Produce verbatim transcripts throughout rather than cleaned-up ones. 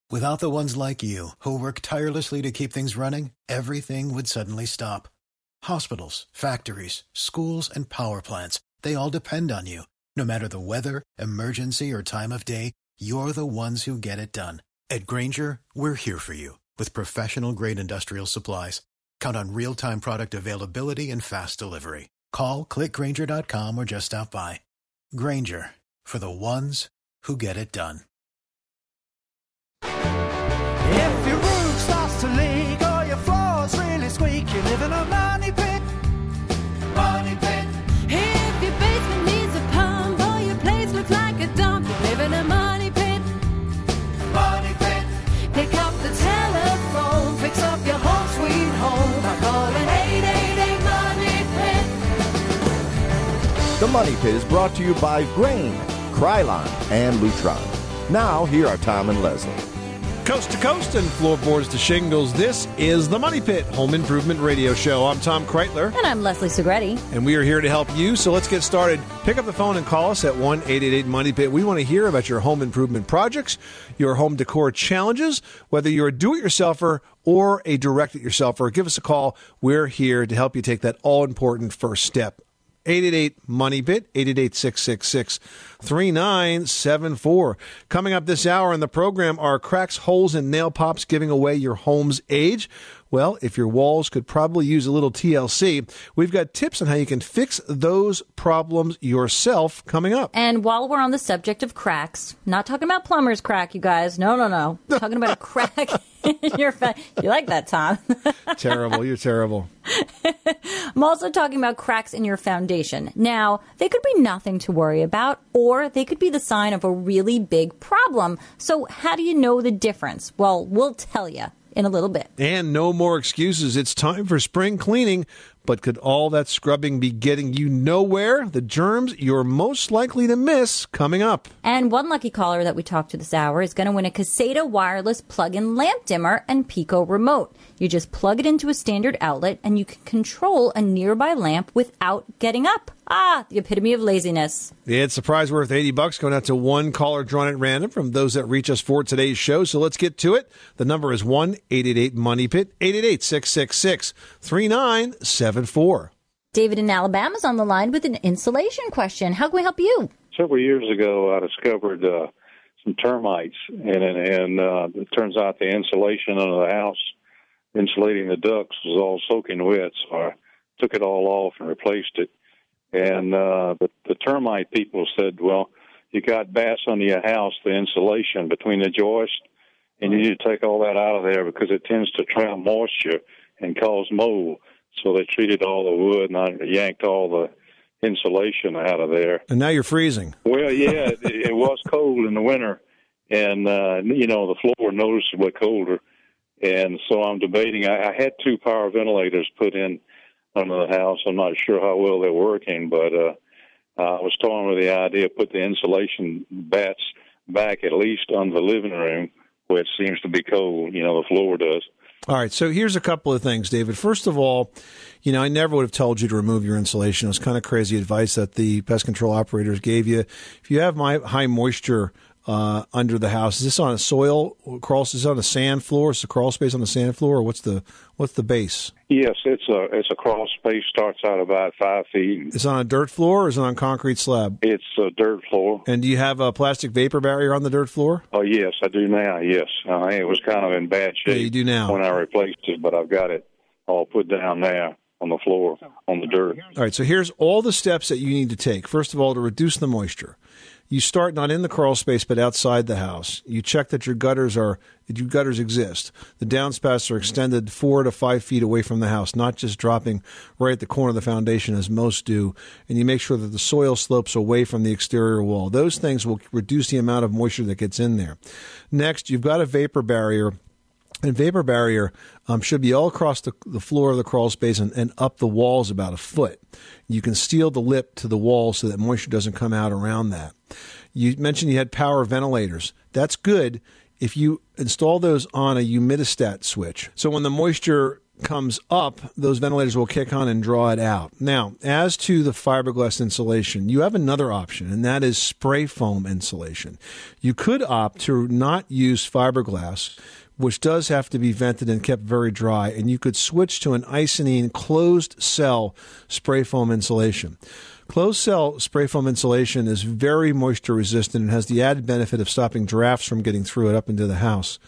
Without the ones like you, who work tirelessly to keep things running, everything would suddenly stop. Hospitals, factories, schools, and power plants, they all depend on you. No matter the weather, emergency, or time of day, you're the ones who get it done. At Grainger, we're here for you with professional-grade industrial supplies. Count on real-time product availability and fast delivery. Call, click Grainger dot com, or just stop by. Grainger, for the ones who get it done. If your roof starts to leak or your floor's really squeak, you live in a money pit. Money pit. If your basement needs a pump or your place looks like a dump, you live in a money pit. Money pit. Pick up the telephone, fix up your home sweet home by calling eight eight eight money pit. The Money Pit is brought to you by Grain, Krylon, and Lutron. Now, here are Tom and Leslie. Coast to coast and floorboards to shingles, this is the Money Pit Home Improvement Radio Show. I'm Tom Kreitler. And I'm Leslie Segretti. And we are here to help you, so let's get started. Pick up the phone and call us at one eight eight eight money pit. We want to hear about your home improvement projects, your home decor challenges, whether you're a do-it-yourselfer or a direct-it-yourselfer. Give us a call. We're here to help you take that all-important first step. eight eight eight money pit, eight eight eight, six six six, three nine seven four. Coming up this hour in the program are cracks, holes, and nail pops giving away your home's age. Well, if your walls could probably use a little T L C, we've got tips on how you can fix those problems yourself coming up. And while we're on the subject of cracks, not talking about plumber's crack, you guys. No, no, no. Talking about a crack in your fa- You like that, Tom? Terrible. You're terrible. I'm also talking about cracks in your foundation. Now, they could be nothing to worry about, or they could be the sign of a really big problem. So how do you know the difference? Well, we'll tell you in a little bit. And no more excuses. It's time for spring cleaning. But could all that scrubbing be getting you nowhere? The germs you're most likely to miss coming up. And one lucky caller that we talked to this hour is going to win a Caseta wireless plug-in lamp dimmer and Pico remote. You just plug it into a standard outlet and you can control a nearby lamp without getting up. Ah, the epitome of laziness. It's a prize worth eighty bucks going out to one caller drawn at random from those that reach us for today's show. So let's get to it. The number is one eight eight eight money pit, eight eight eight, six six six, three nine seven four. David in Alabama is on the line with an insulation question. How can we help you? Several years ago, I discovered uh, some termites, and, and uh, it turns out the insulation under the house, insulating the ducts, was all soaking wet, so I took it all off and replaced it. And uh, but the termite people said, well, you got bats under your house, the insulation between the joists, and you need to take all that out of there because it tends to trap moisture and cause mold. So they treated all the wood, and I yanked all the insulation out of there. And now you're freezing. Well, yeah, it, it was cold in the winter, and, uh, you know, the floor noticeably colder. And so I'm debating. I, I had two power ventilators put in under the house. I'm not sure how well they're working, but uh, I was toying with the idea of put the insulation bats back at least on the living room where it seems to be cold. You know, the floor does. All right, so here's a couple of things, David. First of all, you know, I never would have told you to remove your insulation. It was kind of crazy advice that the pest control operators gave you. If you have my high moisture uh, under the house, is this on a soil crawl? Is this on a sand floor? Is the crawl space on the sand floor, or what's the what's the base? Yes, it's a it's a crawl space. Starts out about five feet. Is it on a dirt floor or is it on a concrete slab? It's a dirt floor. And do you have a plastic vapor barrier on the dirt floor? Oh yes, I do now. Yes, uh, it was kind of in bad shape. Yeah, you do now. When I replaced it, but I've got it all put down there on the floor on the dirt. All right, so here's all the steps that you need to take. First of all, to reduce the moisture. You start not in the crawl space, but outside the house. You check that your gutters are that your gutters exist. The downspouts are extended four to five feet away from the house, not just dropping right at the corner of the foundation as most do. And you make sure that the soil slopes away from the exterior wall. Those things will reduce the amount of moisture that gets in there. Next, you've got a vapor barrier. And vapor barrier um, should be all across the, the floor of the crawl space and, and up the walls about a foot. You can seal the lip to the wall so that moisture doesn't come out around that. You mentioned you had power ventilators. That's good if you install those on a humidistat switch. So when the moisture comes up, those ventilators will kick on and draw it out. Now, as to the fiberglass insulation, you have another option, and that is spray foam insulation. You could opt to not use fiberglass, which does have to be vented and kept very dry, and you could switch to an Icynene closed cell spray foam insulation. Closed cell spray foam insulation is very moisture resistant and has the added benefit of stopping drafts from getting through it up into the house.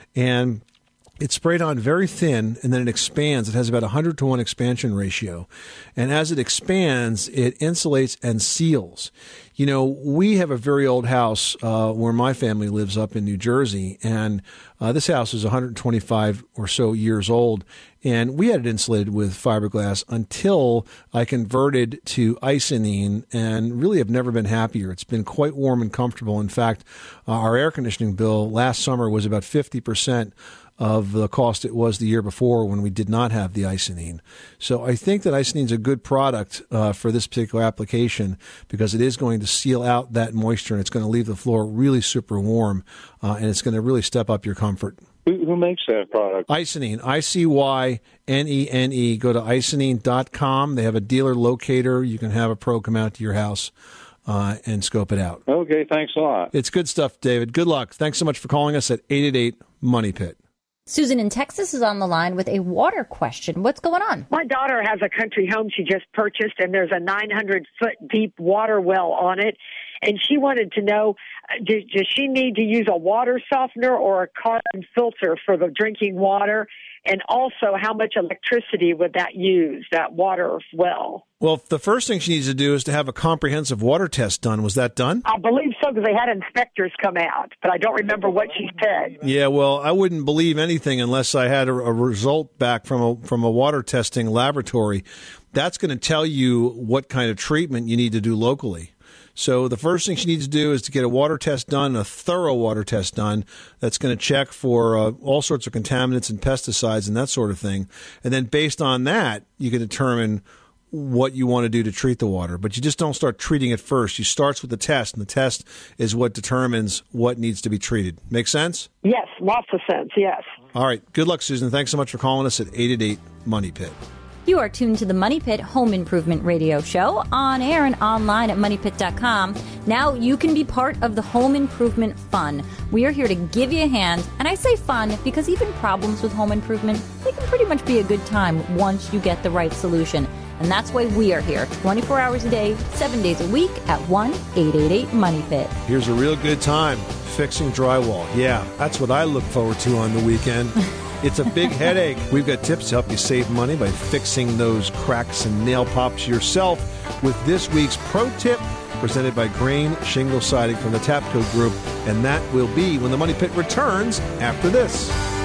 And it's sprayed on very thin, and then it expands. It has about a one hundred to one expansion ratio. And as it expands, it insulates and seals. You know, we have a very old house uh, where my family lives up in New Jersey, and uh, this house is one hundred twenty-five or so years old, and we had it insulated with fiberglass until I converted to Icynene, and really have never been happier. It's been quite warm and comfortable. In fact, uh, our air conditioning bill last summer was about fifty percent of the cost it was the year before when we did not have the Icynene. So I think that Icynene is a good product uh, for this particular application because it is going to seal out that moisture, and it's going to leave the floor really super warm, uh, and it's going to really step up your comfort. Who, who makes that product? Icynene, I C Y N E N E. Go to icynene dot com. They have a dealer locator. You can have a pro come out to your house uh, and scope it out. Okay, thanks a lot. It's good stuff, David. Good luck. Thanks so much for calling us at eight eight eight Money Pit. Susan in Texas is on the line with a water question. What's going on? My daughter has a country home she just purchased, and there's a nine hundred foot deep water well on it. And she wanted to know, does, does she need to use a water softener or a carbon filter for the drinking water? And also, how much electricity would that use, that water well? Well, the first thing she needs to do is to have a comprehensive water test done. Was that done? I believe so, because they had inspectors come out, but I don't remember what she said. Yeah, well, I wouldn't believe anything unless I had a, a result back from a, from a water testing laboratory. That's going to tell you what kind of treatment you need to do locally. So the first thing she needs to do is to get a water test done, a thorough water test done that's going to check for uh, all sorts of contaminants and pesticides and that sort of thing. And then based on that, you can determine what you want to do to treat the water. But you just don't start treating it first. You start with the test, and the test is what determines what needs to be treated. Make sense? Yes, lots of sense, yes. All right. Good luck, Susan. Thanks so much for calling us at eight eight eight Money Pit. You are tuned to the Money Pit Home Improvement Radio Show, on air and online at money pit dot com. Now you can be part of the home improvement fun. We are here to give you a hand, and I say fun because even problems with home improvement, they can pretty much be a good time once you get the right solution. And that's why we are here twenty-four hours a day, seven days a week at one eight eight eight Money Pit. Here's a real good time, fixing drywall. Yeah, that's what I look forward to on the weekend. It's a big headache. We've got tips to help you save money by fixing those cracks and nail pops yourself with this week's pro tip presented by Grain Shingle Siding from the Tapco Group. And that will be when the Money Pit returns after this.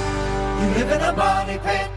You live in a money pit.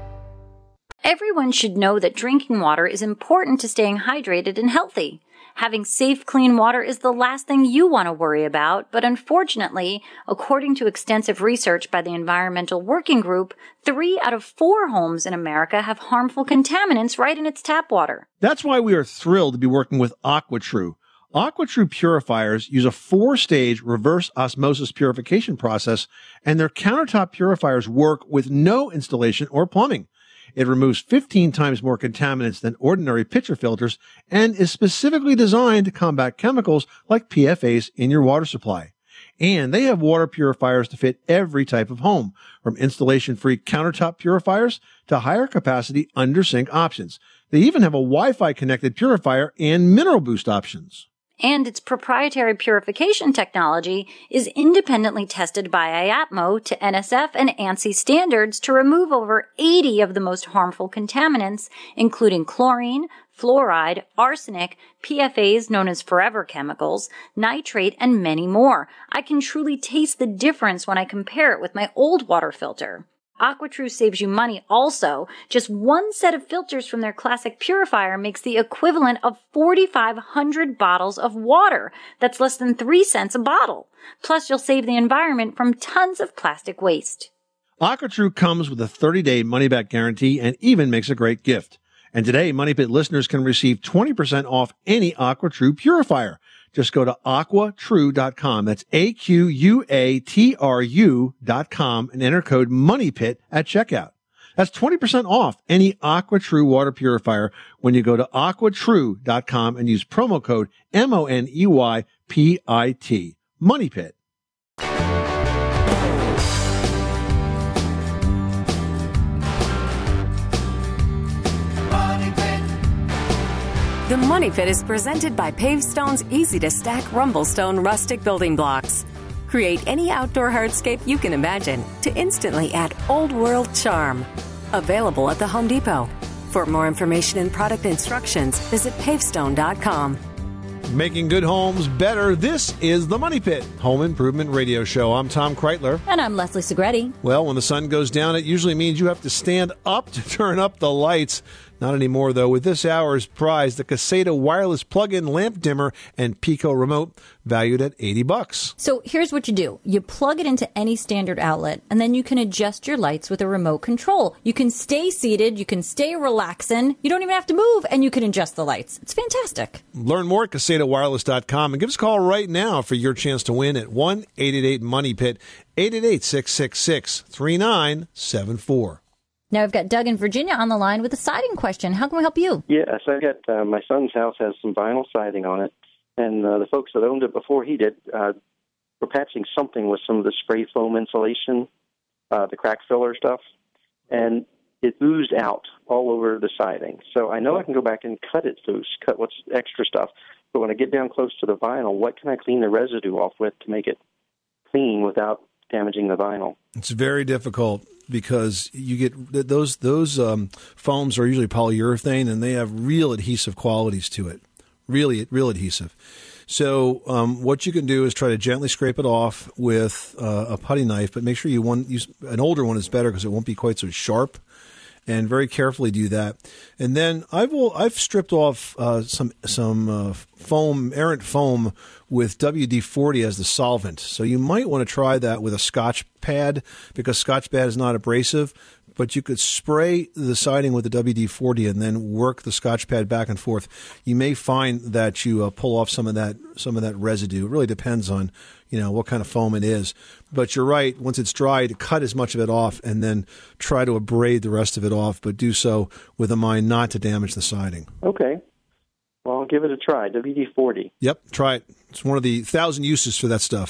Everyone should know that drinking water is important to staying hydrated and healthy. Having safe, clean water is the last thing you want to worry about, but unfortunately, according to extensive research by the Environmental Working Group, three out of four homes in America have harmful contaminants right in its tap water. That's why we are thrilled to be working with AquaTrue. AquaTrue purifiers use a four-stage reverse osmosis purification process, and their countertop purifiers work with no installation or plumbing. It removes fifteen times more contaminants than ordinary pitcher filters and is specifically designed to combat chemicals like P F As in your water supply. And they have water purifiers to fit every type of home, from installation-free countertop purifiers to higher capacity under-sink options. They even have a Wi-Fi connected purifier and mineral boost options. And its proprietary purification technology is independently tested by I A T M O to N S F and ANSI standards to remove over eighty of the most harmful contaminants, including chlorine, fluoride, arsenic, P F As known as forever chemicals, nitrate, and many more. I can truly taste the difference when I compare it with my old water filter. AquaTrue saves you money also. Just one set of filters from their classic purifier makes the equivalent of forty-five hundred bottles of water. That's less than three cents a bottle. Plus, you'll save the environment from tons of plastic waste. AquaTrue comes with a thirty day money-back guarantee and even makes a great gift. And today, Money Pit listeners can receive twenty percent off any AquaTrue purifier. Just go to aqua true dot com. That's A Q U A T R U dot com and enter code MONEYPIT at checkout. That's twenty percent off any AquaTrue water purifier when you go to aqua true dot com and use promo code M O N E Y P I T. Money Pit. The Money Pit is presented by Pavestone's easy-to-stack Rumblestone rustic building blocks. Create any outdoor hardscape you can imagine to instantly add old-world charm. Available at the Home Depot. For more information and product instructions, visit pavestone dot com. Making good homes better. This is the Money Pit Home Improvement Radio Show. I'm Tom Kreitler. And I'm Leslie Segretti. Well, when the sun goes down, it usually means you have to stand up to turn up the lights. Not anymore, though. With this hour's prize, the Caseta wireless plug-in lamp dimmer and Pico remote, valued at eighty bucks. So here's what you do. You plug it into any standard outlet, and then you can adjust your lights with a remote control. You can stay seated, you can stay relaxing, you don't even have to move, and you can adjust the lights. It's fantastic. Learn more at caseta wireless dot com and give us a call right now for your chance to win at one eight eight eight money pit, eight eight eight, six six six, three nine seven four. Now we've got Doug in Virginia on the line with a siding question. How can we help you? Yes, I got uh, my son's house has some vinyl siding on it, and uh, the folks that owned it before he did uh, were patching something with some of the spray foam insulation, uh, the crack filler stuff, and it oozed out all over the siding. So I know I can go back and cut it loose, cut what's extra stuff, but when I get down close to the vinyl, what can I clean the residue off with to make it clean without damaging the vinyl? It's very difficult because you get those those um, foams are usually polyurethane, and they have real adhesive qualities to it, really real adhesive. So um, what you can do is try to gently scrape it off with uh, a putty knife, but make sure you want use an older one is better because it won't be quite so sharp. And very carefully do that. And then I've I've stripped off uh, some some uh, foam, errant foam with W D forty as the solvent. So you might want to try that with a Scotch pad because Scotch pad is not abrasive. But you could spray the siding with the W D forty and then work the Scotch pad back and forth. You may find that you uh, pull off some of that some of that residue. It really depends on, you know, what kind of foam it is. But you're right. Once it's dried, cut as much of it off and then try to abrade the rest of it off, but do so with a mind not to damage the siding. Okay. Well, I'll give it a try. W D forty. Yep, try it. It's one of the thousand uses for that stuff.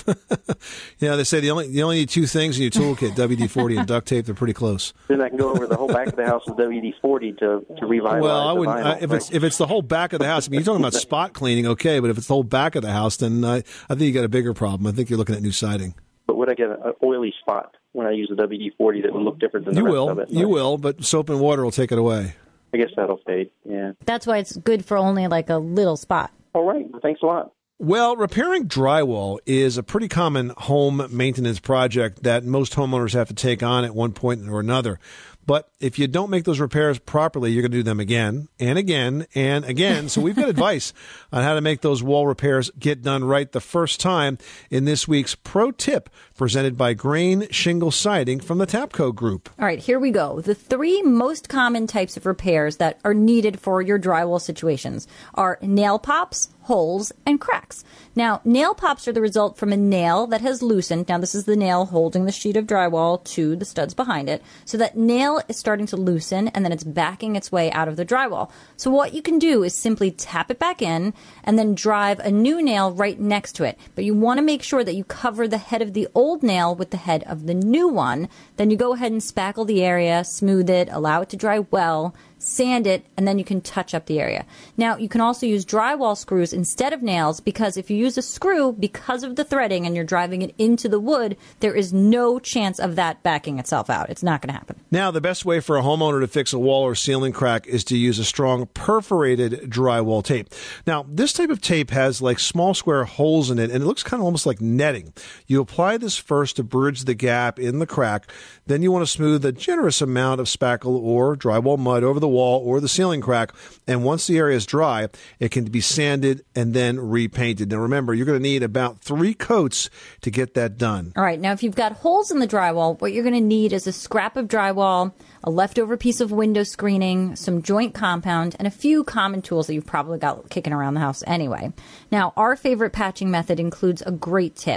You know, they say the only you only need two things in your toolkit: W D forty and duct tape. They're pretty close. Then I can go over the whole back of the house with W D forty to to revitalize. Well, I the wouldn't. vinyl, Uh, if right? it's if it's the whole back of the house, I mean, you're talking about spot cleaning, okay? But if it's the whole back of the house, then I, I think you got a bigger problem. I think you're looking at new siding. But would I get an oily spot when I use the W D forty that would look different than the You rest will. of it? You will, but soap and water will take it away. I guess that'll fade. Yeah. That's why it's good for only like a little spot. All right. Well, thanks a lot. Well, repairing drywall is a pretty common home maintenance project that most homeowners have to take on at one point or another. But if you don't make those repairs properly, you're going to do them again and again and again. So we've got advice on how to make those wall repairs get done right the first time in this week's Pro Tip presented by Grain Shingle Siding from the Tapco Group. All right, here we go. The three most common types of repairs that are needed for your drywall situations are nail pops, holes, and cracks. Now, nail pops are the result from a nail that has loosened. Now, this is the nail holding the sheet of drywall to the studs behind it. So that nail is starting to loosen, and then it's backing its way out of the drywall. So what you can do is simply tap it back in and then drive a new nail right next to it. But you want to make sure that you cover the head of the old nail with the head of the new one. Then you go ahead and spackle the area, smooth it, allow it to dry well, sand it, and then you can touch up the area. Now, you can also use drywall screws instead of nails because if you use a screw, because of the threading and you're driving it into the wood, there is no chance of that backing itself out. It's not going to happen. Now, the best way for a homeowner to fix a wall or ceiling crack is to use a strong perforated drywall tape. Now, this type of tape has like small square holes in it, and it looks kind of almost like netting. You apply this first to bridge the gap in the crack. Then you want to smooth a generous amount of spackle or drywall mud over the wall or the ceiling crack, and once the area is dry, it can be sanded and then repainted. Now remember, you're going to need about three coats to get that done. All right, now if you've got holes in the drywall, what you're going to need is a scrap of drywall, a leftover piece of window screening, some joint compound, and a few common tools that you've probably got kicking around the house anyway. Now, our favorite patching method includes a great tip.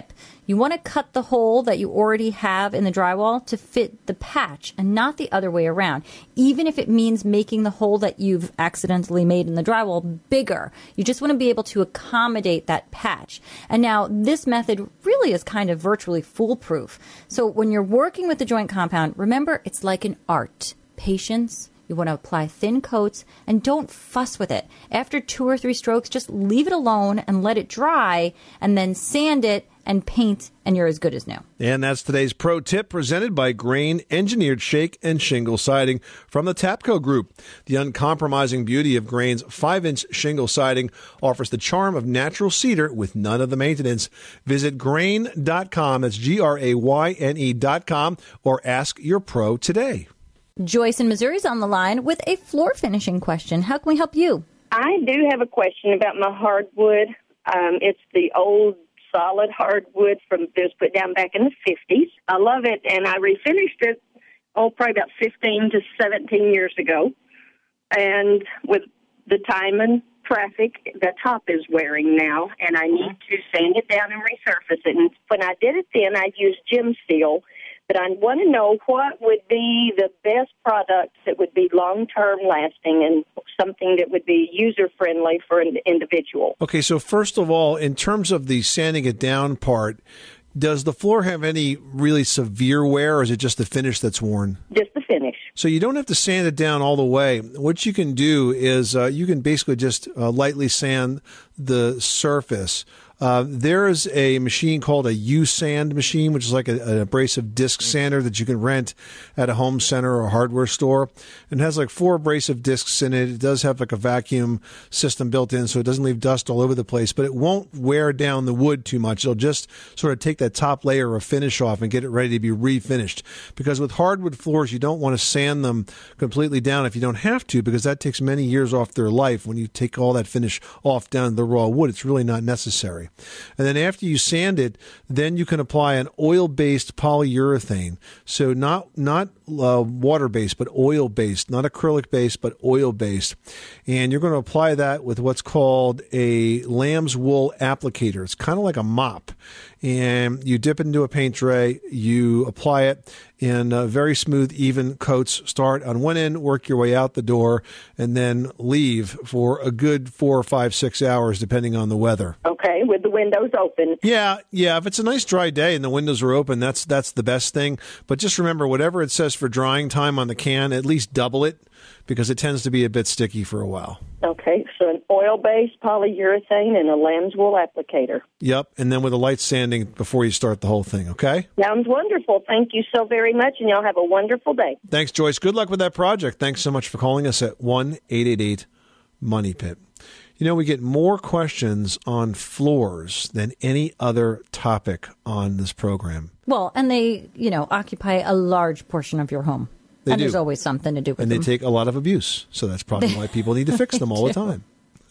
You want to cut the hole that you already have in the drywall to fit the patch and not the other way around, even if it means making the hole that you've accidentally made in the drywall bigger. You just want to be able to accommodate that patch. And now this method really is kind of virtually foolproof. So when you're working with the joint compound, remember it's like an art. Patience. You want to apply thin coats and don't fuss with it. After two or three strokes, just leave it alone and let it dry and then sand it and paint and you're as good as new. And that's today's pro tip presented by Grain Engineered Shake and Shingle Siding from the Tapco Group. The uncompromising beauty of Grain's five-inch shingle siding offers the charm of natural cedar with none of the maintenance. Visit grain dot com, that's G R A Y N E dot com, or ask your pro today. Joyce in Missouri is on the line with a floor finishing question. How can we help you? I do have a question about my hardwood. Um, it's the old solid hardwood from it was put down back in the fifties. I love it, and I refinished it, oh, probably about fifteen to seventeen years ago. And with the time and traffic, the top is wearing now, and I need to sand it down and resurface it. And when I did it then, I used Gem Seal. But I want to know what would be the best product that would be long-term lasting and something that would be user-friendly for an individual. Okay, so first of all, in terms of the sanding it down part, does the floor have any really severe wear, or is it just the finish that's worn? Just the finish. So you don't have to sand it down all the way. What you can do is uh, you can basically just uh, lightly sand the surface. Uh, there is a machine called a U-Sand machine, which is like a, an abrasive disc sander that you can rent at a home center or a hardware store. And it has like four abrasive discs in it. It does have like a vacuum system built in, so it doesn't leave dust all over the place, but it won't wear down the wood too much. It'll just sort of take that top layer of finish off and get it ready to be refinished. Because with hardwood floors, you don't want to sand them completely down if you don't have to, because that takes many years off their life. When you take all that finish off down to the raw wood, it's really not necessary. And then after you sand it, then you can apply an oil-based polyurethane. So not not uh, water-based, but oil-based, not acrylic-based, but oil-based. And you're going to apply that with what's called a lamb's wool applicator. It's kind of like a mop. And you dip it into a paint tray, you apply it in uh, very smooth, even coats. Start on one end, work your way out the door, and then leave for a good four or five, six hours, depending on the weather. Okay, with the windows open. Yeah, yeah. If it's a nice dry day and the windows are open, that's that's the best thing. But just remember, whatever it says for drying time on the can, at least double it, because it tends to be a bit sticky for a while. Okay, so an oil-based polyurethane and a lamb's wool applicator. Yep, and then with a light sanding before you start the whole thing, okay? Sounds wonderful. Thank you so very much, and y'all have a wonderful day. Thanks, Joyce. Good luck with that project. Thanks so much for calling us at one eight eight eight money pit. You know, we get more questions on floors than any other topic on this program. Well, and they, you know, occupy a large portion of your home. They and do. There's always something to do with and them. And they take a lot of abuse. So that's probably why people need to fix them all the time.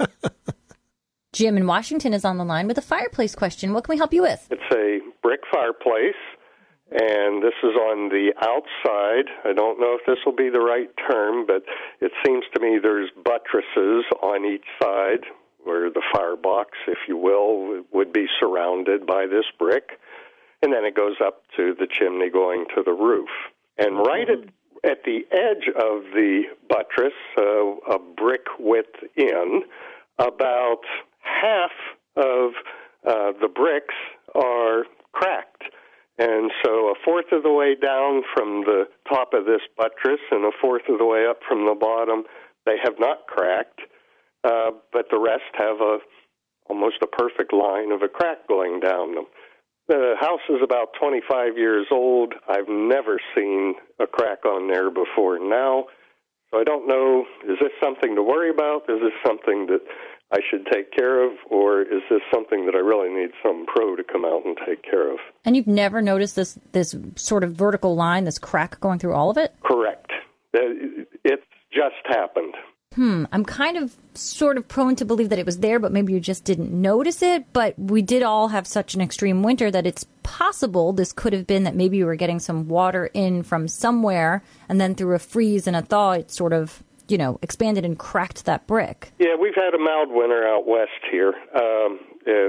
Jim in Washington is on the line with a fireplace question. What can we help you with? It's a brick fireplace, and this is on the outside. I don't know if this will be the right term, but it seems to me there's buttresses on each side where the firebox, if you will, would be surrounded by this brick. And then it goes up to the chimney going to the roof. And right at At the edge of the buttress, uh, a brick width in, about half of uh, the bricks are cracked. And so a fourth of the way down from the top of this buttress and a fourth of the way up from the bottom, they have not cracked, uh, but the rest have a almost a perfect line of a crack going down them. The house is about twenty-five years old. I've never seen a crack on there before now. So I don't know, is this something to worry about? Is this something that I should take care of? Or is this something that I really need some pro to come out and take care of? And you've never noticed this, this sort of vertical line, this crack going through all of it? Correct. It's just happened. Hmm, I'm kind of sort of prone to believe that it was there, but maybe you just didn't notice it. But we did all have such an extreme winter that it's possible this could have been that maybe you were getting some water in from somewhere, and then through a freeze and a thaw, it sort of, you know, expanded and cracked that brick. Yeah, we've had a mild winter out west here, um, and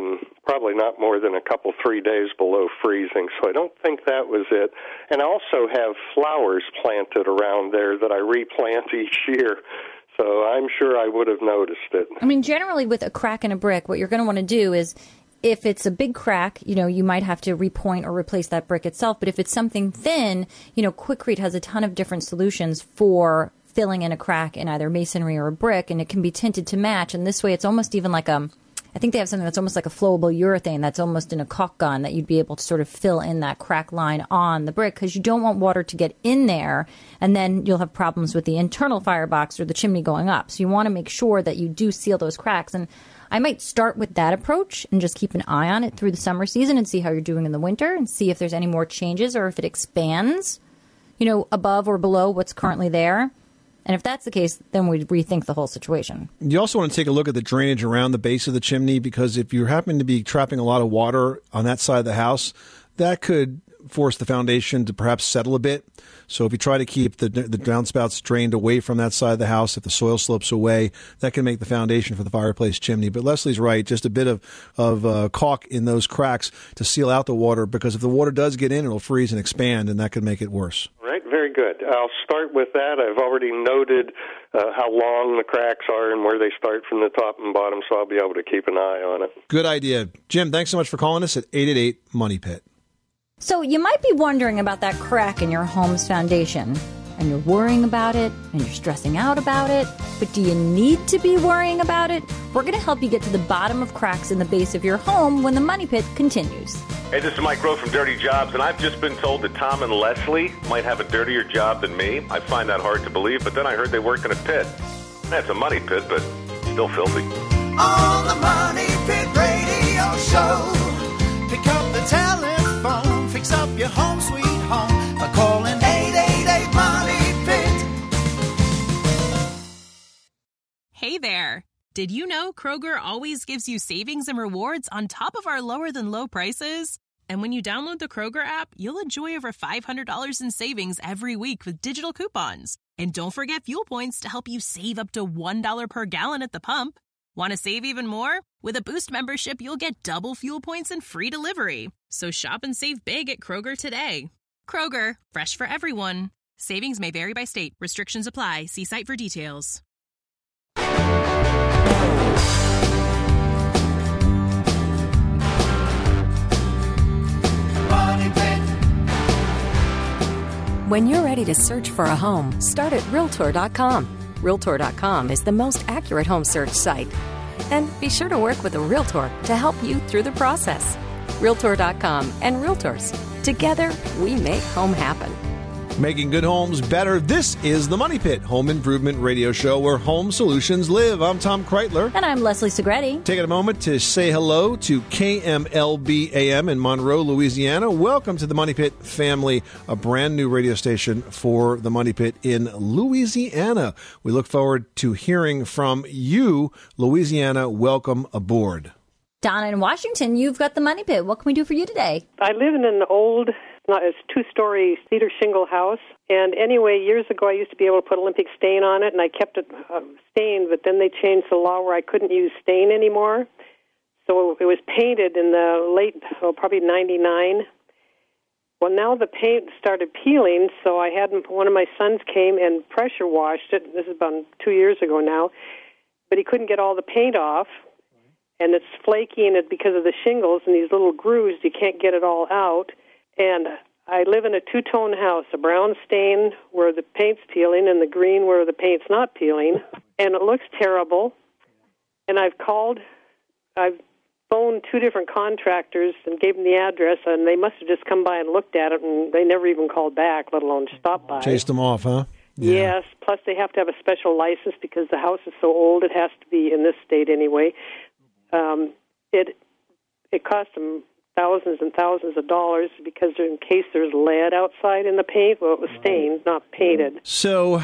probably not more than a couple, three days below freezing, so I don't think that was it. And I also have flowers planted around there that I replant each year, so I'm sure I would have noticed it. I mean, generally with a crack in a brick, what you're going to want to do is, if it's a big crack, you know, you might have to repoint or replace that brick itself. But if it's something thin, you know, Quikrete has a ton of different solutions for filling in a crack in either masonry or a brick, and it can be tinted to match. And this way, it's almost even like a, I think they have something that's almost like a flowable urethane that's almost in a caulk gun that you'd be able to sort of fill in that crack line on the brick, because you don't want water to get in there, and then you'll have problems with the internal firebox or the chimney going up. So you want to make sure that you do seal those cracks. And I might start with that approach and just keep an eye on it through the summer season and see how you're doing in the winter and see if there's any more changes or if it expands, you know, above or below what's currently there. And if that's the case, then we'd rethink the whole situation. You also want to take a look at the drainage around the base of the chimney, because if you happen to be trapping a lot of water on that side of the house, that could force the foundation to perhaps settle a bit. So if you try to keep the the downspouts drained away from that side of the house, if the soil slopes away, that can make the foundation for the fireplace chimney. But Leslie's right, just a bit of, of uh, caulk in those cracks to seal out the water, because if the water does get in, it'll freeze and expand, and that could make it worse. Right, very good. I'll start with that. I've already noted uh, how long the cracks are and where they start from the top and bottom, so I'll be able to keep an eye on it. Good idea. Jim, thanks so much for calling us at eight eight eight Money Pit. So you might be wondering about that crack in your home's foundation, and you're worrying about it, and you're stressing out about it, but do you need to be worrying about it? We're going to help you get to the bottom of cracks in the base of your home when the Money Pit continues. Hey, this is Mike Rowe from Dirty Jobs, and I've just been told that Tom and Leslie might have a dirtier job than me. I find that hard to believe, but then I heard they work in a pit. That's a money pit, but still filthy. On the Money Pit Radio Show, pick up the telephone, fix up your home sweet home by calling eight eight eight Money Pit. Hey there. Did you know Kroger always gives you savings and rewards on top of our lower than low prices? And when you download the Kroger app, you'll enjoy over five hundred dollars in savings every week with digital coupons. And don't forget fuel points to help you save up to one dollar per gallon at the pump. Want to save even more? With a Boost membership, you'll get double fuel points and free delivery. So shop and save big at Kroger today. Kroger, fresh for everyone. Savings may vary by state. Restrictions apply. See site for details. When you're ready to search for a home, start at Realtor dot com. Realtor dot com is the most accurate home search site. And be sure to work with a Realtor to help you through the process. Realtor dot com and Realtors. Together, we make home happen. Making good homes better. This is the Money Pit Home Improvement Radio Show, where home solutions live. I'm Tom Kreitler. And I'm Leslie Segretti. Taking a moment to say hello to K M L B A M in Monroe, Louisiana. Welcome to the Money Pit family, a brand new radio station for the Money Pit in Louisiana. We look forward to hearing from you, Louisiana. Welcome aboard. Donna in Washington, you've got the Money Pit. What can we do for you today? I live in an old, not it's two-story cedar shingle house. And anyway, years ago, I used to be able to put Olympic stain on it, and I kept it uh, stained. But then they changed the law where I couldn't use stain anymore. So it was painted in the late, oh, probably ninety-nine. Well, now the paint started peeling, so I had one of my sons came and pressure washed it. This is about two years ago now. But he couldn't get all the paint off. And it's flaky, and it's because of the shingles and these little grooves. You can't get it all out. And I live in a two-tone house, a brown stain where the paint's peeling and the green where the paint's not peeling. And it looks terrible. And I've called, I've phoned two different contractors and gave them the address, and they must have just come by and looked at it, and they never even called back, let alone stopped by. Chased them off, huh? Yeah. Yes, plus they have to have a special license because the house is so old, it has to be in this state anyway. Um, it it cost them thousands and thousands of dollars because in case there's lead outside in the paint, well, it was stained, not painted. So,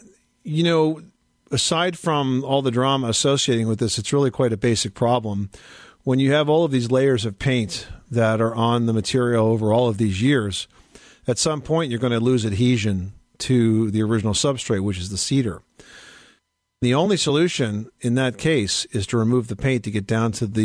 you know, aside from all the drama associating with this, it's really quite a basic problem. When you have all of these layers of paint that are on the material over all of these years, at some point you're going to lose adhesion to the original substrate, which is the cedar. The only solution in that case is to remove the paint to get down to the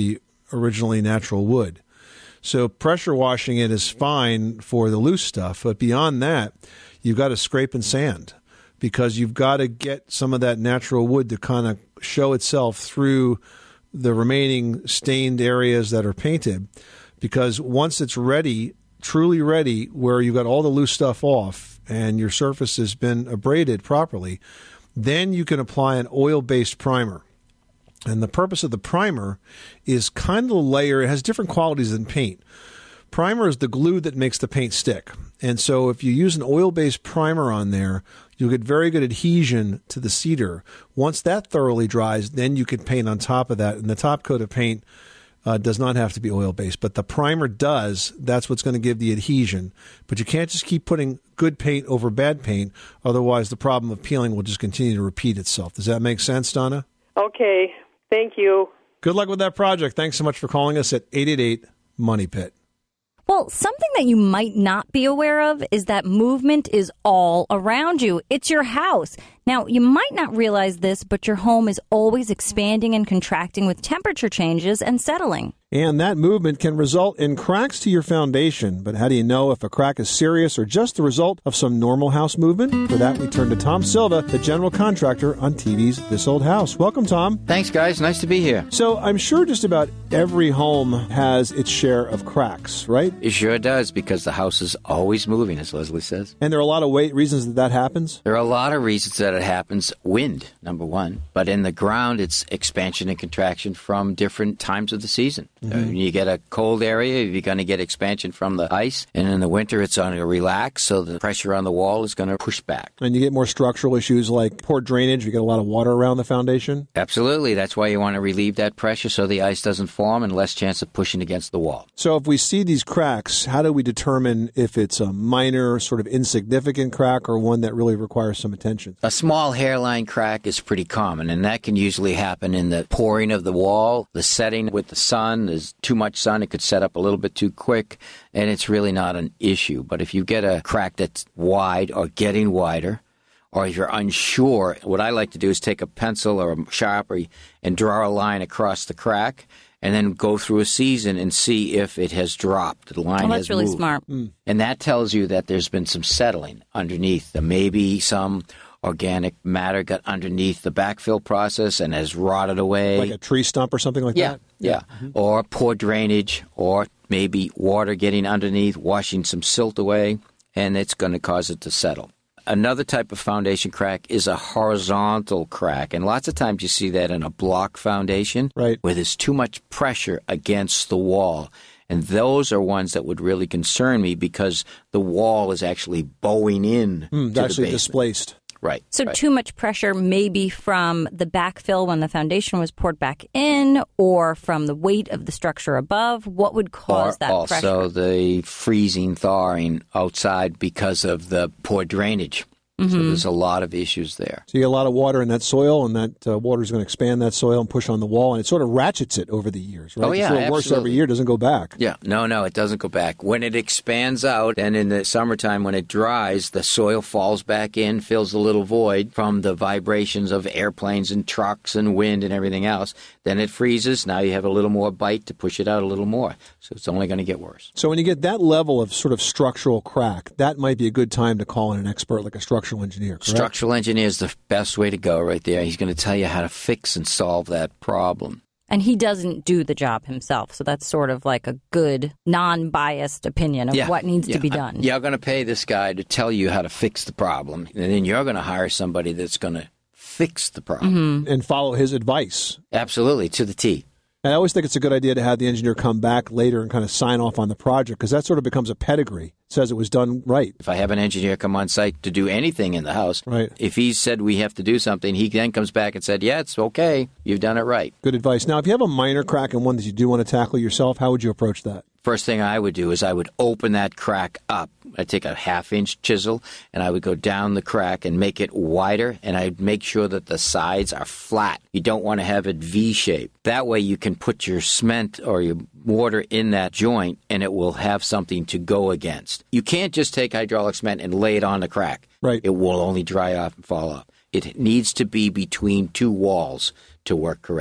originally natural wood. So pressure washing it is fine for the loose stuff, but beyond that, you've got to scrape and sand because you've got to get some of that natural wood to kind of show itself through the remaining stained areas that are painted. Because once it's ready, truly ready, where you've got all the loose stuff off and your surface has been abraded properly, then you can apply an oil-based primer. And the purpose of the primer is kind of a layer. It has different qualities than paint. Primer is the glue that makes the paint stick. And so if you use an oil-based primer on there, you'll get very good adhesion to the cedar. Once that thoroughly dries, then you can paint on top of that. And the top coat of paint uh, does not have to be oil-based, but the primer does. That's what's going to give the adhesion. But you can't just keep putting good paint over bad paint. Otherwise, the problem of peeling will just continue to repeat itself. Does that make sense, Donna? Okay. Thank you. Good luck with that project. Thanks so much for calling us at eight eight eight, money pit. Well, something that you might not be aware of is that movement is all around you. It's your house. Now, you might not realize this, but your home is always expanding and contracting with temperature changes and settling. And that movement can result in cracks to your foundation. But how do you know if a crack is serious or just the result of some normal house movement? For that, we turn to Tom Silva, the general contractor on T V's This Old House. Welcome, Tom. Thanks, guys. Nice to be here. So I'm sure just about every home has its share of cracks, right? It sure does, because the house is always moving, as Leslie says. And there are a lot of way- reasons that that happens? There are a lot of reasons that it happens. Wind, number one. But in the ground, it's expansion and contraction from different times of the season. Mm-hmm. Uh, when you get a cold area, you're going to get expansion from the ice. And in the winter, it's going to relax, so the pressure on the wall is going to push back. And you get more structural issues like poor drainage. You get a lot of water around the foundation. Absolutely. That's why you want to relieve that pressure so the ice doesn't form and less chance of pushing against the wall. So if we see these cracks, how do we determine if it's a minor, sort of insignificant crack or one that really requires some attention? A small hairline crack is pretty common, and that can usually happen in the pouring of the wall, the setting with the sun. There's too much sun. It could set up a little bit too quick, and it's really not an issue. But if you get a crack that's wide or getting wider, or if you're unsure, what I like to do is take a pencil or a Sharpie and draw a line across the crack, and then go through a season and see if it has dropped. The line oh, has that's really moved. smart. Mm. And that tells you that there's been some settling underneath. There may be some organic matter got underneath the backfill process and has rotted away. Like a tree stump or something like yeah, that? Yeah, yeah. Mm-hmm. Or poor drainage, or maybe water getting underneath, washing some silt away, and it's going to cause it to settle. Another type of foundation crack is a horizontal crack, and lots of times you see that in a block foundation, right, where there's too much pressure against the wall. And those are ones that would really concern me because the wall is actually bowing in mm, to actually the basement. Displaced. Right. So right. too much pressure maybe from the backfill when the foundation was poured back in, or from the weight of the structure above. What would cause or that also pressure? Also the freezing, thawing outside because of the poor drainage. Mm-hmm. So there's a lot of issues there. So you get a lot of water in that soil, and that uh, water is going to expand that soil and push on the wall, and it sort of ratchets it over the years, right? Oh, yeah, it's a little worse absolutely. every year. It doesn't go back. Yeah, no, no, it doesn't go back. When it expands out, and in the summertime when it dries, the soil falls back in, fills a little void from the vibrations of airplanes and trucks and wind and everything else. Then it freezes. Now you have a little more bite to push it out a little more. So it's only going to get worse. So when you get that level of sort of structural crack, that might be a good time to call in an expert like a structural engineer, correct? Structural engineer is the best way to go right there. He's going to tell you how to fix and solve that problem. And he doesn't do the job himself, so that's sort of like a good, non-biased opinion of yeah. what needs yeah. to be done. You're going to pay this guy to tell you how to fix the problem, and then you're going to hire somebody that's going to fix the problem. Mm-hmm. And follow his advice. Absolutely, to the T. And I always think it's a good idea to have the engineer come back later and kind of sign off on the project, because that sort of becomes a pedigree. It says it was done right. If I have an engineer come on site to do anything in the house, right. if he said we have to do something, he then comes back and said, yeah, it's okay. You've done it right. Good advice. Now, if you have a minor crack and one that you do want to tackle yourself, how would you approach that? First thing I would do is I would open that crack up. I'd take a half-inch chisel, and I would go down the crack and make it wider, and I'd make sure that the sides are flat. You don't want to have it V-shaped. That way you can put your cement or your mortar in that joint, and it will have something to go against. You can't just take hydraulic cement and lay it on the crack. Right. It will only dry off and fall off. It needs to be between two walls to work correctly.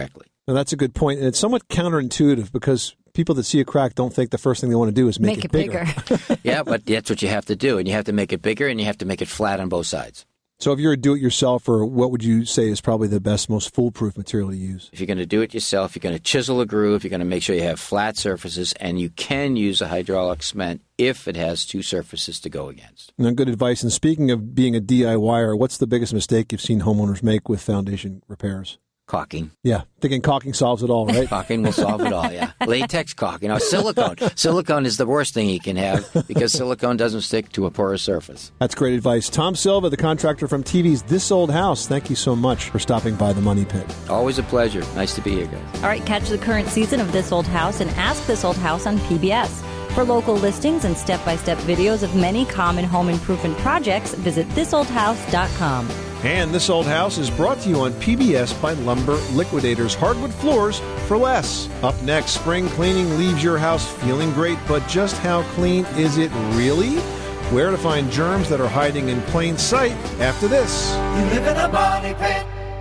Now, that's a good point, and it's somewhat counterintuitive because people that see a crack don't think the first thing they want to do is make, Make it, it bigger. bigger. Yeah, but that's what you have to do, and you have to make it bigger, and you have to make it flat on both sides. So if you're a do-it-yourselfer, what would you say is probably the best, most foolproof material to use? If you're going to do it yourself, you're going to chisel a groove, you're going to make sure you have flat surfaces, and you can use a hydraulic cement if it has two surfaces to go against. And good advice. And speaking of being a D I Y er, what's the biggest mistake you've seen homeowners make with foundation repairs? Caulking. Yeah, thinking caulking solves it all, right? Caulking will solve it all, yeah. Latex caulking. Or silicone. Silicone is the worst thing you can have because silicone doesn't stick to a porous surface. That's great advice. Tom Silva, the contractor from T V's This Old House, thank you so much for stopping by the Money Pit. Always a pleasure. Nice to be here, guys. All right, catch the current season of This Old House and Ask This Old House on P B S. For local listings and step-by-step videos of many common home improvement projects, visit this old house dot com. And This Old House is brought to you on P B S by Lumber Liquidators, hardwood floors for less. Up next, spring cleaning leaves your house feeling great, but just how clean is it really? Where to find germs that are hiding in plain sight after this. You live in a money pit.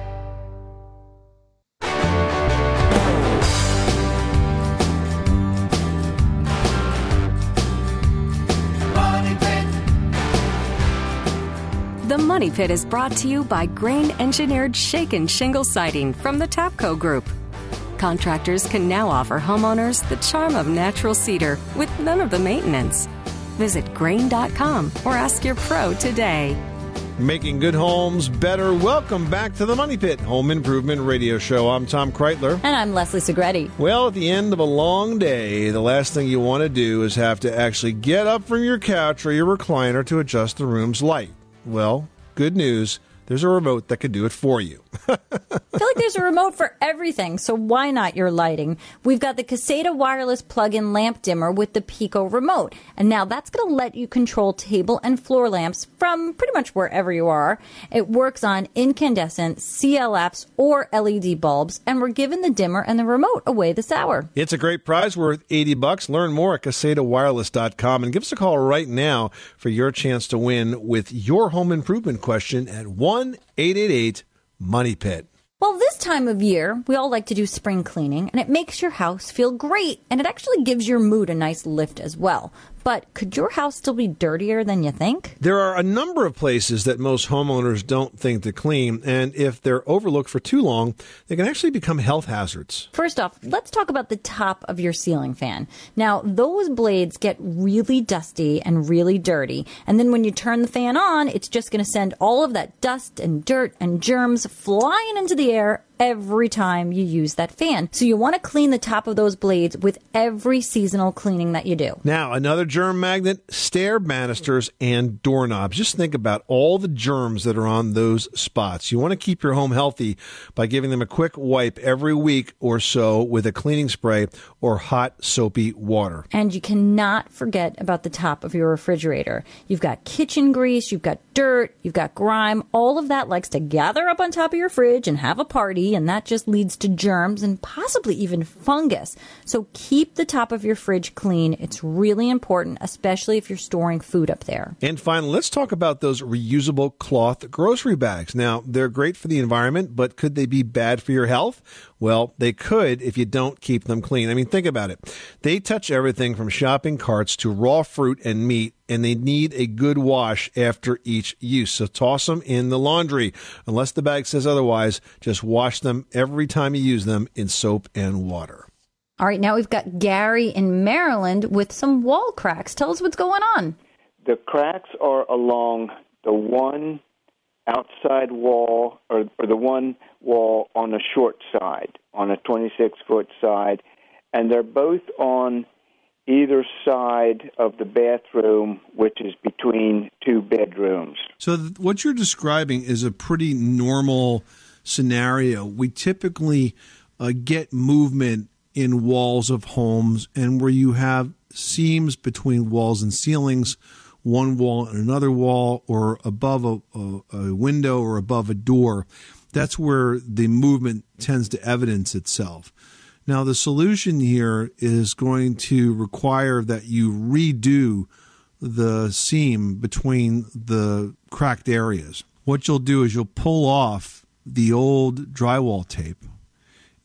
The Money Pit is brought to you by grain-engineered shake-and shingle siding from the Tapco Group. Contractors can now offer homeowners the charm of natural cedar with none of the maintenance. Visit grain dot com or ask your pro today. Making good homes better. Welcome back to the Money Pit Home Improvement Radio Show. I'm Tom Kreitler. And I'm Leslie Segretti. Well, at the end of a long day, the last thing you want to do is have to actually get up from your couch or your recliner to adjust the room's light. Well, good news. There's a remote that can do it for you. I feel like there's a remote for everything, so why not your lighting? We've got the Caseta wireless plug-in lamp dimmer with the Pico remote. And now that's going to let you control table and floor lamps from pretty much wherever you are. It works on incandescent, C L Fs, or L E D bulbs, and we're giving the dimmer and the remote away this hour. It's a great prize worth eighty bucks. Learn more at caseta wireless dot com and give us a call right now for your chance to win with your home improvement question at one eight eight eight Money Pit. Well, this time of year, we all like to do spring cleaning, and it makes your house feel great, and it actually gives your mood a nice lift as well. But could your house still be dirtier than you think? There are a number of places that most homeowners don't think to clean, and if they're overlooked for too long, they can actually become health hazards. First off, let's talk about the top of your ceiling fan. Now, those blades get really dusty and really dirty, and then when you turn the fan on, it's just going to send all of that dust and dirt and germs flying into the air every time you use that fan. So you want to clean the top of those blades with every seasonal cleaning that you do. Now, another germ magnet, stair banisters and doorknobs. Just think about all the germs that are on those spots. You want to keep your home healthy by giving them a quick wipe every week or so with a cleaning spray or hot soapy water. And you cannot forget about the top of your refrigerator. You've got kitchen grease, you've got dirt, you've got grime. All of that likes to gather up on top of your fridge and have a party, and that just leads to germs and possibly even fungus. So keep the top of your fridge clean. It's really important, especially if you're storing food up there. And finally, let's talk about those reusable cloth grocery bags. Now, they're great for the environment, but could they be bad for your health? Well, they could if you don't keep them clean. I mean, think about it. They touch everything from shopping carts to raw fruit and meat, and they need a good wash after each use. So toss them in the laundry. Unless the bag says otherwise, just wash them every time you use them in soap and water. All right, now we've got Gary in Maryland with some wall cracks. Tell us what's going on. The cracks are along the one outside wall or, or the one wall on the short side, on a twenty-six foot side, and they're both on either side of the bathroom, which is between two bedrooms. So th- what you're describing is a pretty normal scenario. We typically uh, get movement in walls of homes, and where you have seams between walls and ceilings, one wall and another wall, or above a, a, a window or above a door, that's where the movement tends to evidence itself. Now, the solution here is going to require that you redo the seam between the cracked areas. What you'll do is you'll pull off the old drywall tape,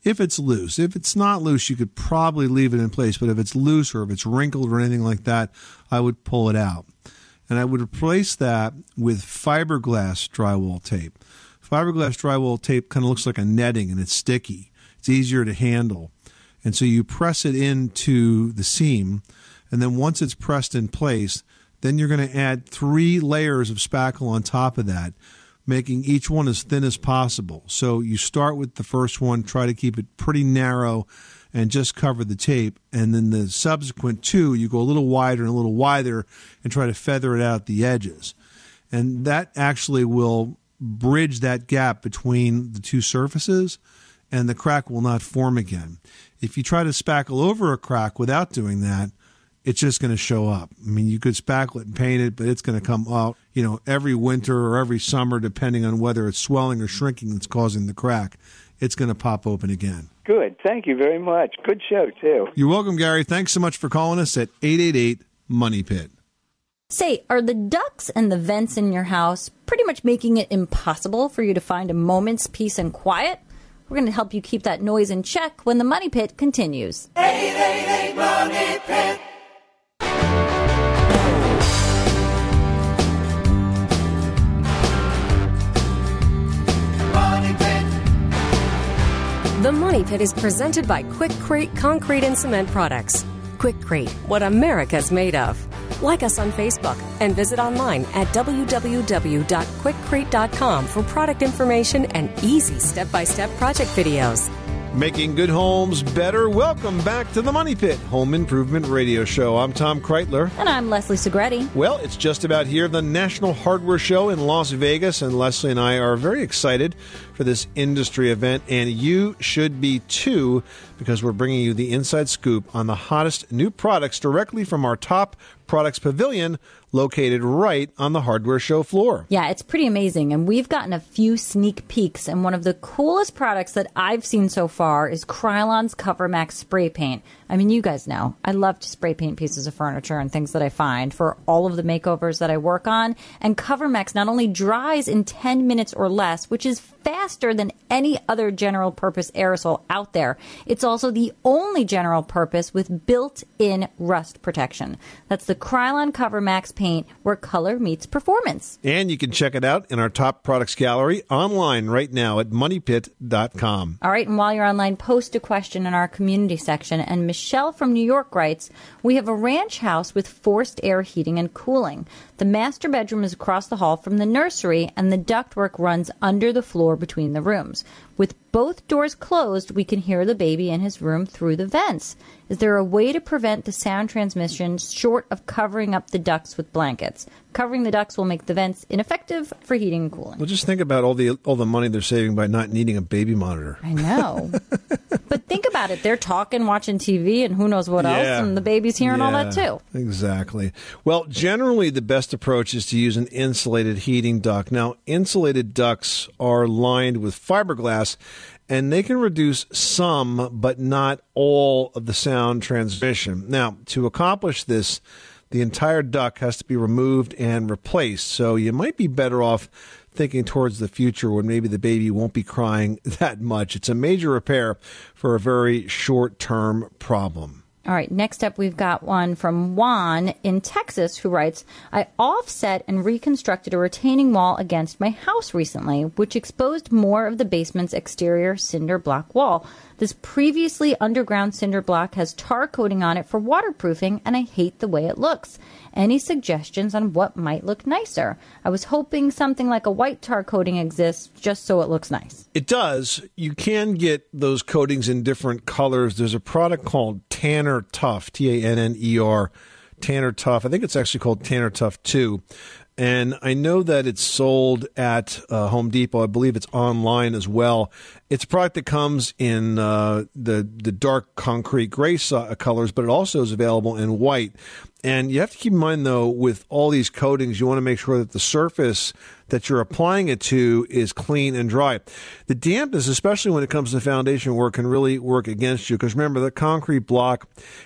if it's loose. If it's not loose, you could probably leave it in place. But if it's loose or if it's wrinkled or anything like that, I would pull it out. And I would replace that with fiberglass drywall tape. Fiberglass drywall tape kind of looks like a netting, and it's sticky. It's easier to handle. And so you press it into the seam, and then once it's pressed in place, then you're going to add three layers of spackle on top of that, making each one as thin as possible. So you start with the first one, try to keep it pretty narrow, and just cover the tape. And then the subsequent two, you go a little wider and a little wider and try to feather it out the edges. And that actually will bridge that gap between the two surfaces, and the crack will not form again. If you try to spackle over a crack without doing that, it's just going to show up. I mean, you could spackle it and paint it, but it's going to come out, you know, every winter or every summer, depending on whether it's swelling or shrinking that's causing the crack. It's going to pop open again. Good. Thank you very much. Good show, too. You're welcome, Gary. Thanks so much for calling us at eight eight eight, money pit. Say, are the ducts and the vents in your house pretty much making it impossible for you to find a moment's peace and quiet? We're going to help you keep that noise in check when the Money Pit continues. eight eight eight, money pit. The Money Pit is presented by Quikrete Concrete and Cement Products. Quikrete, what America's made of. Like us on Facebook and visit online at w w w dot quikrete dot com for product information and easy step-by-step project videos. Making good homes better. Welcome back to the Money Pit Home Improvement Radio Show. I'm Tom Kreitler. And I'm Leslie Segretti. Well, it's just about here, the National Hardware Show in Las Vegas, and Leslie and I are very excited for this industry event, and you should be too, because we're bringing you the inside scoop on the hottest new products directly from our top products pavilion located right on the hardware show floor. Yeah, it's pretty amazing. And we've gotten a few sneak peeks. And one of the coolest products that I've seen so far is Krylon's CoverMax spray paint. I mean, you guys know, I love to spray paint pieces of furniture and things that I find for all of the makeovers that I work on. And CoverMax not only dries in ten minutes or less, which is faster than any other general purpose aerosol out there, it's also the only general purpose with built-in rust protection. That's the Krylon CoverMax paint, where color meets performance. And you can check it out in our top products gallery online right now at money pit dot com. All right, and while you're online, post a question in our community section. And Michelle from New York writes, we have a ranch house with forced air heating and cooling. The master bedroom is across the hall from the nursery, and the ductwork runs under the floor between the rooms. With both doors closed, we can hear the baby in his room through the vents. Is there a way to prevent the sound transmission short of covering up the ducts with blankets? Covering the ducts will make the vents ineffective for heating and cooling. Well, just think about all the all the money they're saving by not needing a baby monitor. I know. But think about it. They're talking, watching T V, and who knows what Yeah. else, and the baby's hearing all that Yeah, too. Exactly. Well, generally the best approach is to use an insulated heating duct. Now, insulated ducts are lined with fiberglass, and they can reduce some, but not all, of the sound transmission. Now, to accomplish this, the entire duct has to be removed and replaced. So you might be better off thinking towards the future when maybe the baby won't be crying that much. It's a major repair for a very short-term problem. All right, next up we've got one from Juan in Texas who writes, I offset and reconstructed a retaining wall against my house recently, which exposed more of the basement's exterior cinder block wall. This previously underground cinder block has tar coating on it for waterproofing, and I hate the way it looks. Any suggestions on what might look nicer? I was hoping something like a white tar coating exists just so it looks nice. It does. You can get those coatings in different colors. There's a product called Tanner Tough, T A N N E R, Tanner Tough. I think it's actually called Tanner Tough two. And I know that it's sold at uh, Home Depot. I believe it's online as well. It's a product that comes in uh, the the dark concrete gray so- colors, but it also is available in white. And you have to keep in mind, though, with all these coatings, you want to make sure that the surface that you're applying it to is clean and dry. The dampness, especially when it comes to foundation work, can really work against you. Because remember, the concrete block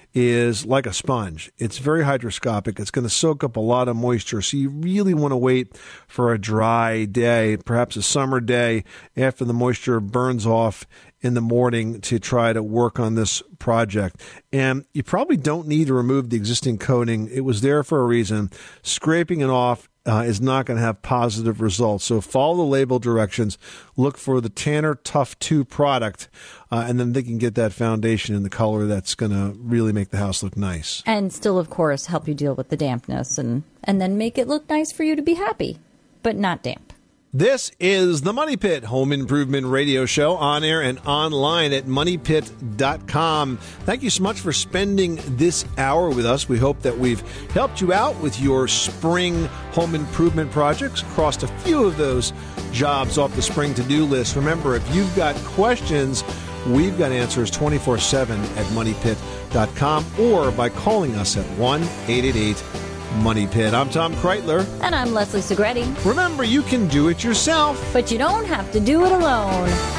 is like a sponge. It's very hydroscopic. It's going to soak up a lot of moisture. So you really want to wait for a dry day, perhaps a summer day, after the moisture burns off in the morning to try to work on this project. And you probably don't need to remove the existing coating. It was there for a reason. Scraping it off uh, is not going to have positive results. So follow the label directions. Look for the Tanner Tough two product, uh, and then they can get that foundation in the color that's going to really make the house look nice. And still, of course, help you deal with the dampness and, and then make it look nice for you to be happy, but not damp. This is the Money Pit Home Improvement Radio Show, on air and online at money pit dot com. Thank you so much for spending this hour with us. We hope that we've helped you out with your spring home improvement projects, crossed a few of those jobs off the spring to-do list. Remember, if you've got questions, we've got answers twenty-four seven at money pit dot com or by calling us at one eight eight eight Money Pit. I'm Tom Kreitler. And I'm Leslie Segretti. Remember, you can do it yourself, but you don't have to do it alone.